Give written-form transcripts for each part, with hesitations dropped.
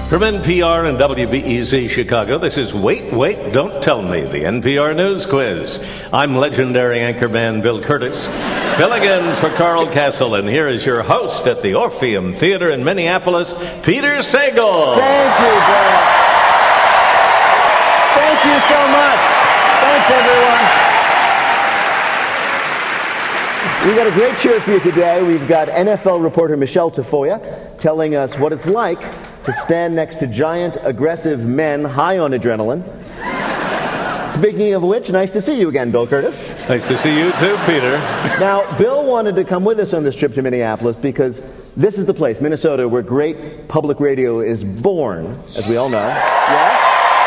From NPR and WBEZ Chicago, this is Wait, Wait, Don't Tell Me, the NPR News Quiz. I'm legendary anchorman Bill Curtis, filling in for Carl Castle, and here is your host at the Orpheum Theater in Minneapolis, Peter Sagal. Thank you, Bill. Thank you so much. Thanks, everyone. We've got a great show for you today. We've got NFL reporter Michelle Tafoya telling us what it's like to stand next to giant, aggressive men high on adrenaline. Speaking of which, nice to see you again, Bill Curtis. Nice to see you too, Peter. Now, Bill wanted to come with us on this trip to Minneapolis because this is the place, Minnesota, where great public radio is born, as we all know. Yes?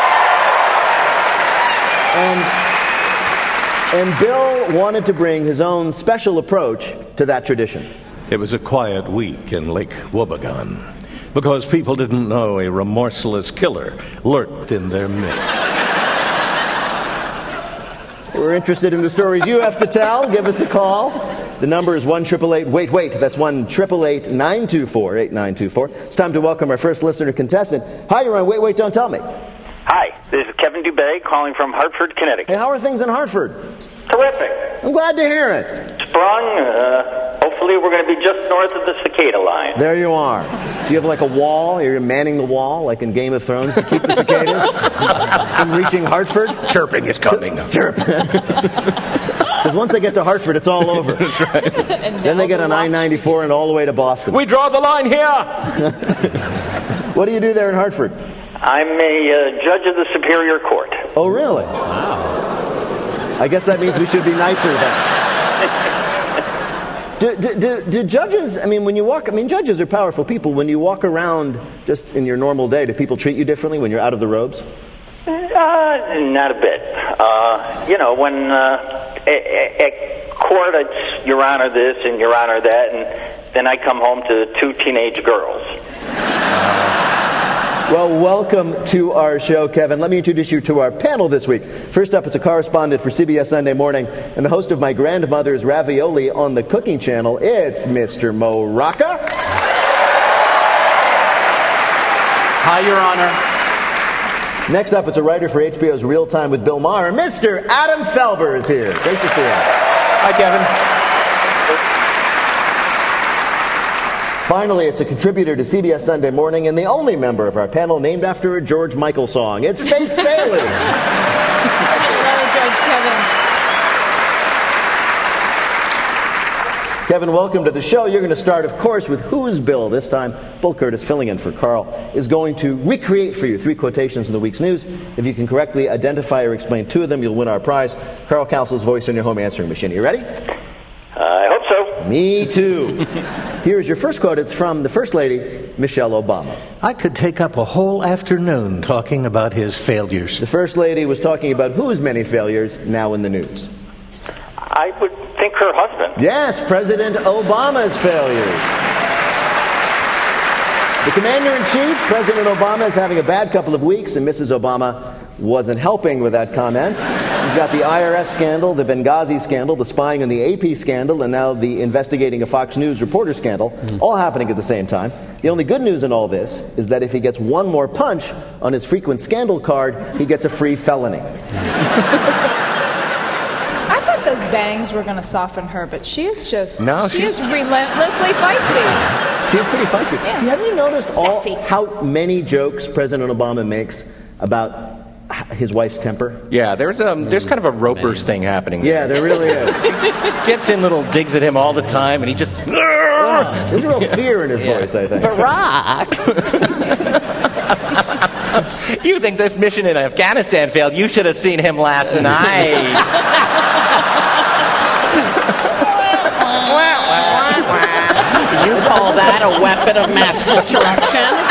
And Bill wanted to bring his own special approach to that tradition. It was a quiet week in Lake Wobegon because people didn't know a remorseless killer lurked in their midst. We're interested in the stories you have to tell. Give us a call. The number is 1-888-WAIT-WAIT. That's 1-888-924-8924. It's time to welcome our first listener contestant. Hi, you're on Wait, Wait, Don't Tell Me. Hi, this is Kevin Dubé calling from Hartford, Connecticut. Hey, how are things in Hartford? Terrific. I'm glad to hear it. Sprung. Hopefully we're going to be just north of the cicada line. There you are. Do you have like a wall? You're manning the wall like in Game of Thrones to keep the cicadas from reaching Hartford? Chirping is coming. Chirp. Because once they get to Hartford, it's all over. That's right. Then they get on I-94 and all the way to Boston. We draw the line here. What do you do there in Hartford? I'm a judge of the Superior Court. Oh, really? Wow. I guess that means we should be nicer then. Do judges, when you walk, judges are powerful people. When you walk around just in your normal day, do people treat you differently when you're out of the robes? Not a bit. When at court, it's Your Honor this and Your Honor that, and then I come home to two teenage girls. Well, welcome to our show, Kevin. Let me introduce you to our panel this week. First up, it's a correspondent for CBS Sunday Morning and the host of My Grandmother's Ravioli on the Cooking Channel. It's Mr. Mo Rocca. Hi, Your Honor. Next up, it's a writer for HBO's Real Time with Bill Maher. Mr. Adam Felber is here. Great to see you. Hi, Kevin. Finally, it's a contributor to CBS Sunday Morning and the only member of our panel named after a George Michael song. It's Faith Salie. Hello, Judge Kevin. Kevin, welcome to the show. You're going to start, of course, with Who's Bill. This time, Bill Curtis, filling in for Carl, is going to recreate for you 3 quotations from the week's news. If you can correctly identify or explain 2 of them, you'll win our prize. Carl Castle's voice in your home answering machine. Are you ready? I hope so. Me too. Here's your first quote. It's from the First Lady, Michelle Obama. I could take up a whole afternoon talking about his failures. The First Lady was talking about whose many failures now in the news? I would think her husband. Yes, President Obama's failures. The Commander-in-Chief, President Obama, is having a bad couple of weeks, and Mrs. Obama wasn't helping with that comment. He's got the IRS scandal, the Benghazi scandal, the spying on the AP scandal, and now the investigating a Fox News reporter scandal, all happening at the same time. The only good news in all this is that if he gets one more punch on his frequent scandal card, he gets a free felony. I thought those bangs were going to soften her, but she is just, she is relentlessly feisty. She is pretty feisty. Yeah. Have you noticed Sassy. how many jokes President Obama makes about his wife's temper? Yeah, there's kind of a Roper's thing happening. Yeah, there really is. Gets in little digs at him all the time, and he just... There's real fear in his voice, I think. Barack! You think this mission in Afghanistan failed? You should have seen him last night. You call that a weapon of mass destruction?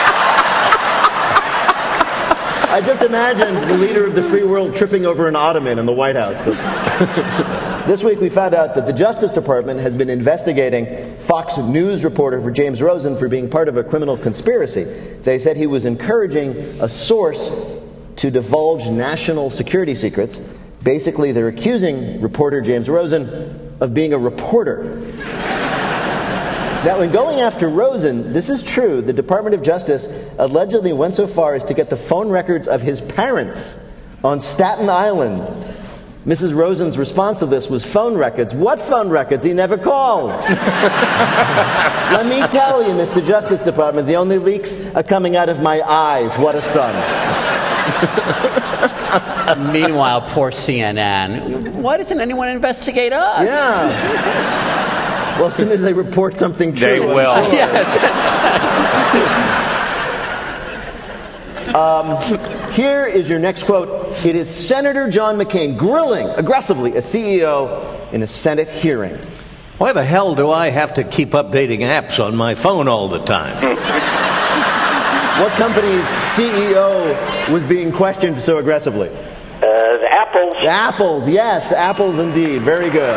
I just imagined the leader of the free world tripping over an ottoman in the White House. But this week we found out that the Justice Department has been investigating Fox News reporter for James Rosen for being part of a criminal conspiracy. They said he was encouraging a source to divulge national security secrets. Basically, they're accusing reporter James Rosen of being a reporter. Now, in going after Rosen, this is true. The Department of Justice allegedly went so far as to get the phone records of his parents on Staten Island. Mrs. Rosen's response to this was phone records. What phone records? He never calls. Let me tell you, Mr. Justice Department, the only leaks are coming out of my eyes. What a son. Meanwhile, poor CNN. Why doesn't anyone investigate us? Yeah. Well, as soon as they report something true, they will. Sure. Here is your next quote. It is Senator John McCain grilling aggressively a CEO in a Senate hearing. Why the hell do I have to keep updating apps on my phone all the time? What company's CEO was being questioned so aggressively? The Apples. Apples, yes, Apples indeed. Very good.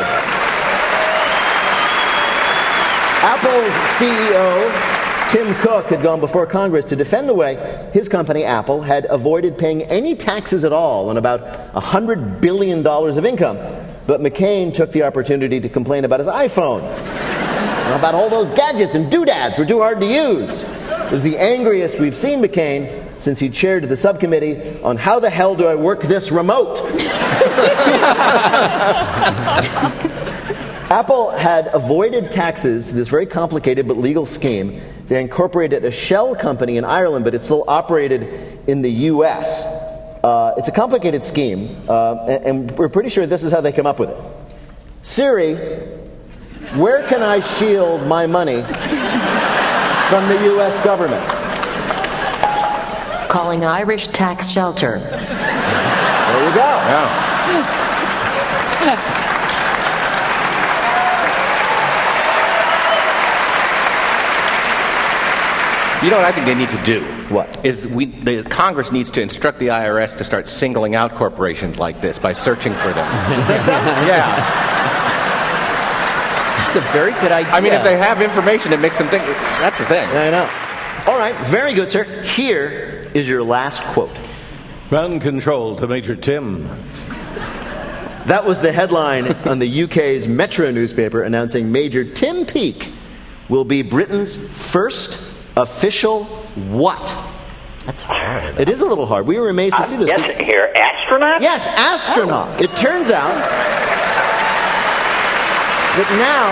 Apple's CEO, Tim Cook, had gone before Congress to defend the way his company, Apple, had avoided paying any taxes at all on about $100 billion of income. But McCain took the opportunity to complain about his iPhone, about all those gadgets and doodads were too hard to use. It was the angriest we've seen McCain since he chaired the subcommittee on how the hell do I work this remote. Apple had avoided taxes through this very complicated but legal scheme. They incorporated a shell company in Ireland, but it still operated in the U.S. It's a complicated scheme, and we're pretty sure this is how they come up with it. Siri, where can I shield my money from the U.S. government? Calling Irish Tax Shelter. There you go. Yeah. You know what I think they need to do? What? Is the Congress needs to instruct the IRS to start singling out corporations like this by searching for them. You think so? Yeah. It's a very good idea. I mean, if they have information that makes them think, that's the thing. I know. All right, very good, sir. Here is your last quote. Ground control to Major Tim. That was the headline on the UK's Metro newspaper announcing Major Tim Peake will be Britain's first official what? That's hard. It is a little hard. We were amazed to see this. Guessing here, astronaut? Yes, astronaut. It turns out that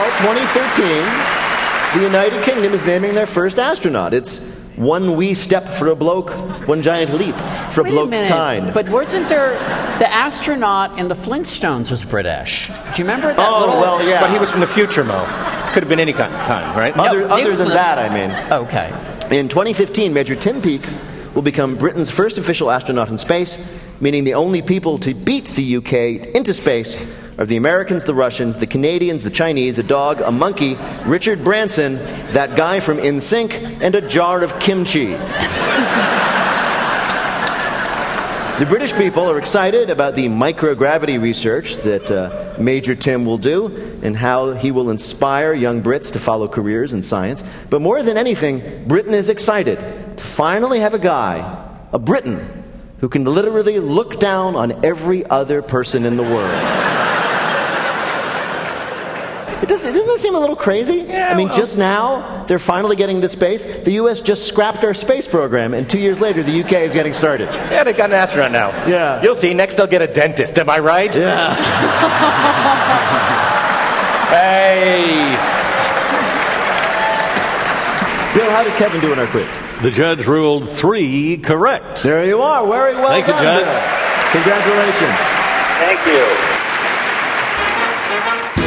now, 2013, the United Kingdom is naming their first astronaut. It's one wee step for a bloke, one giant leap for a bloke kind. But wasn't there the astronaut in the Flintstones was British? Do you remember that? Oh, well, yeah. But he was from the future, Mo. Could have been any kind of time, right? Other than that, I mean. Okay. In 2015, Major Tim Peake will become Britain's first official astronaut in space, meaning the only people to beat the UK into space are the Americans, the Russians, the Canadians, the Chinese, a dog, a monkey, Richard Branson, that guy from NSYNC, and a jar of kimchi. The British people are excited about the microgravity research that Major Tim will do and how he will inspire young Brits to follow careers in science. But more than anything, Britain is excited to finally have a guy, a Briton, who can literally look down on every other person in the world. Doesn't it seem a little crazy? Yeah, I mean, just now, they're finally getting to space. The U.S. just scrapped our space program, and 2 years later, the U.K. is getting started. Yeah, they've got an astronaut now. Yeah. You'll see. Next, they'll get a dentist. Am I right? Yeah. Hey. Bill, how did Kevin do in our quiz? The judge ruled 3 correct. There you are. Very well Thank you, done, Judge. Bill. Congratulations. Thank you.